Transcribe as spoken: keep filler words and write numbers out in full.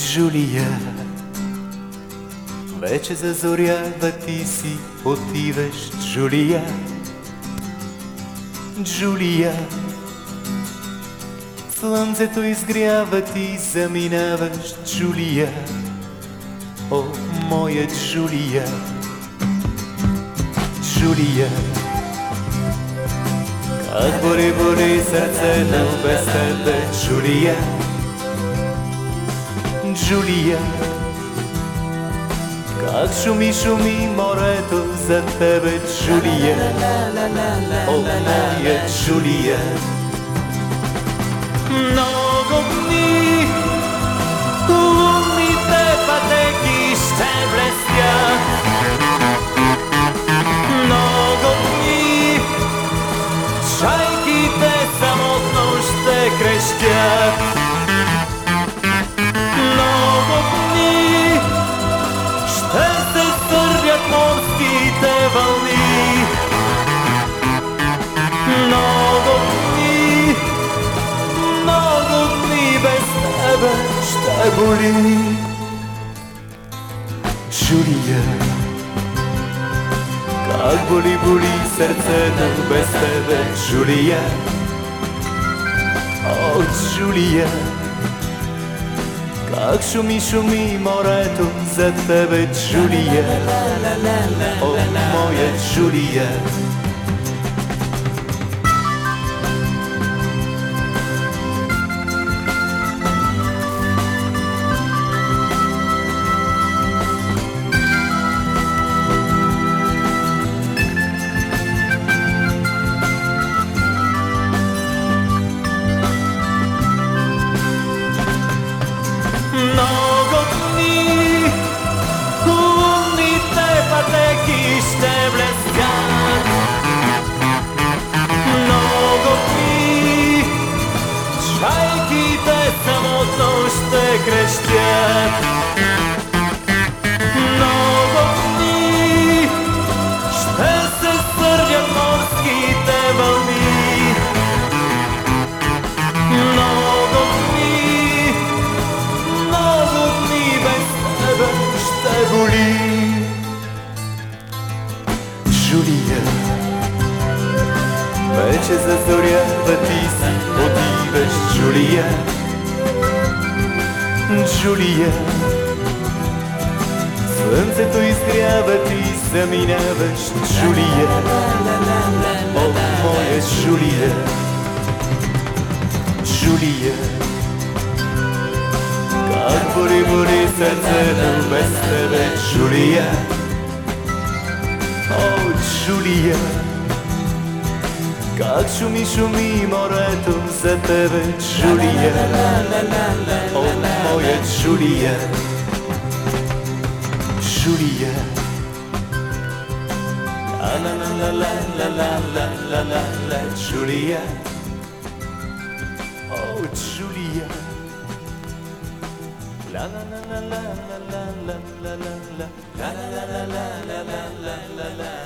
Джулия, вече зазорява, ти си отиваш, Джулия. Джулия, слънцето изгрява, ти заминаваш, Джулия. О, моя Джулия, Джулия, как боли, боли сърцето без тебе, Джулия. Джулия, как шуми, шуми морето за тебе, Джулия. О, моя Джулия. Много дни лунните пътеки ще блестят, много дни чайките самотно ще крещят, много дни ще се сърбят морските вълни, много дни, много дни без тебе ще боли. Джулия, как боли, боли сърцето без тебе, Джулия. О, Джулия, как шуми, шуми морето за тебе, Джулия. О, моя Джулия. Много дни лунните пътеки ще блестят, много дни чайките самотно ще крещят, много дни ще се сърдят морските вълни, много дни, много дни без тебе ще боли. Джулия, вече зазорява, ти си отиваш, Джулия. Джулия, слънцето изгрява, ти заминаваш, Джулия. О, моя Джулия, Джулия, как боли, боли сърцето без тебе, Джулия. О, Джулия, как шуми, шуми морето за тебе, Джулия. О, моя Джулия, Джулия. La la la la la la la la la la Джулия. Oh, Джулия. La la la la la la la la la la la la la la la la la la la.